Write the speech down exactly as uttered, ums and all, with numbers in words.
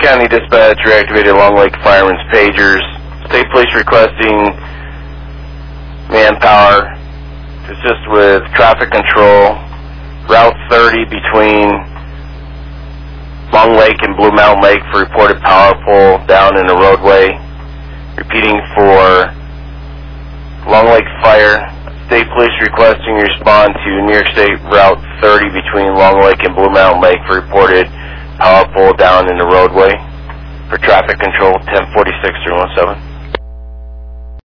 County Dispatch reactivated Long Lake Firemen's pagers. State Police requesting manpower to assist with traffic control. Route thirty between Long Lake and Blue Mountain Lake for reported power pole down in the roadway. Repeating for Long Lake Fire. State Police requesting respond to New York State Route thirty between Long Lake and Blue Mountain Lake for reported power pole down in the roadway. For traffic control, ten forty-six three one seven.